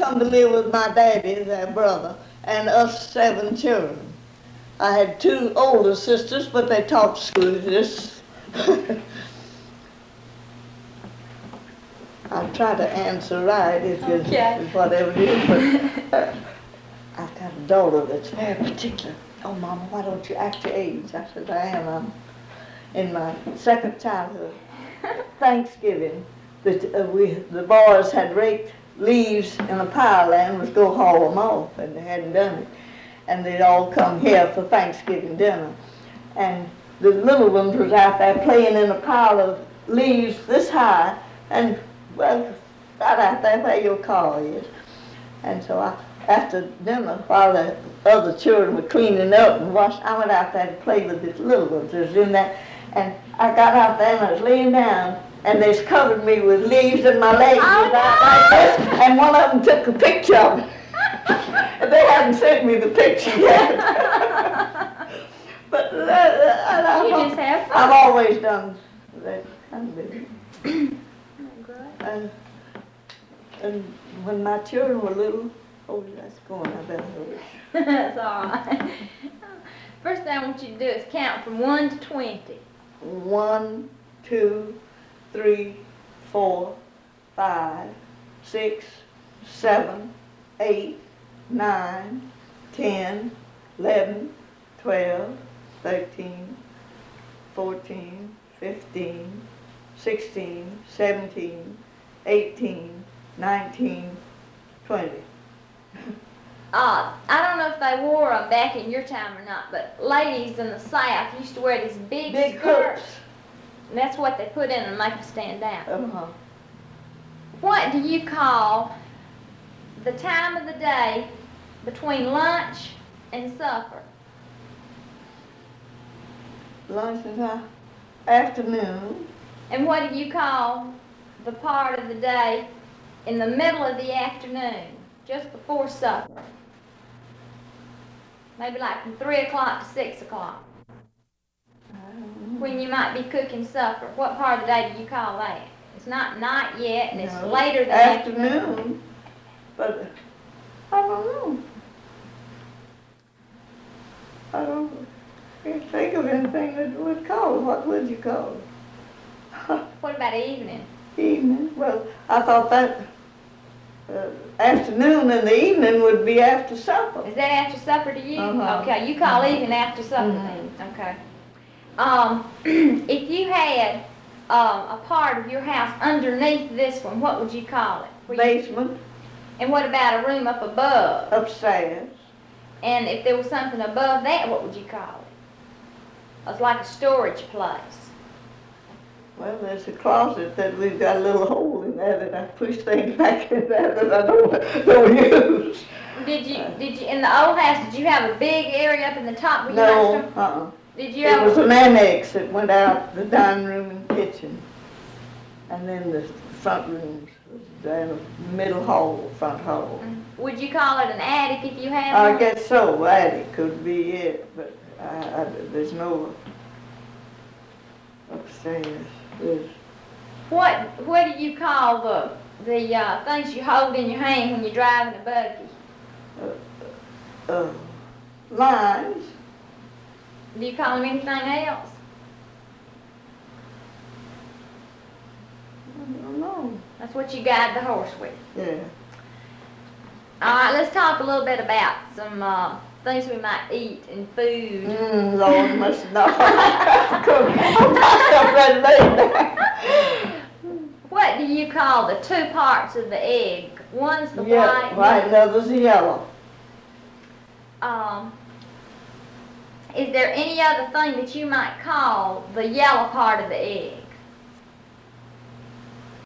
come to live with my daddy, their brother, and us 7 children. I had 2 older sisters, but they taught school. I'll try to answer right if it's whatever it is, but I've got a daughter that's very particular. Oh, Mama, why don't you act your age? I said, I am. I'm in my second childhood. Thanksgiving, the boys had raked leaves in a pile and was go haul them off, and they hadn't done it. And they'd all come here for Thanksgiving dinner. And the little ones was out there playing in a pile of leaves this high, and well, right out there where your car is. And so after dinner, while the other children were cleaning up and washing, I went out there to play with these little ones that was in there. And I got out there and I was laying down, and they covered me with leaves in my legs like this, and one of them took a picture of me. They hadn't sent me the picture yet. But I've always done that kind of thing. And when my children were little, oh, that's going, I better hurry. That's all right. First thing I want you to do is count from 1 to 20. 1, 2, 3, 4, 5, 6, 7, 8, 9, 10, 11, 12, 13, 14, 15, 16, 17, 18, 19, 20. I don't know if they wore them back in your time or not, but ladies in the South used to wear these big skirts. Hooks. And that's what they put in and make them stand out. Uh-huh. What do you call the time of the day between lunch and supper? Lunch and afternoon. And what do you call the part of the day in the middle of the afternoon, just before supper? Maybe like from 3 o'clock to 6 o'clock. When you might be cooking supper. What part of the day do you call that? It's not night yet, and it's later than afternoon. But I don't know. I can't think of anything that would call it. What would you call it? What about evening? Evening? Well, I thought that afternoon and the evening would be after supper. Is that after supper to you? Uh-huh. Okay, you call evening after supper then. Okay. If you had a part of your house underneath this one, what would you call it? Basement. And what about a room up above? Upstairs. And if there was something above that, what would you call it? It's like a storage place. Well, there's a closet that we've got a little hole in there that I push things back in there that I don't use. Did you in the old house? Did you have a big area up in the top? Where No. Did you? It was an annex that went out the dining room and kitchen, and then the front rooms, the middle hall, front hall. Would you call it an attic if you had I one? guess so. Attic could be it, but there's no upstairs. What do you call the things you hold in your hand when you're driving a buggy? Lines. Do you call them anything else? I don't know. That's what you guide the horse with. Yeah. All right, let's talk a little bit about some things we might eat and food. Lord must know. I'm ready. What do you call the 2 parts of the egg? One's the white, white, and the other's the yellow. Is there any other thing that you might call the yellow part of the egg?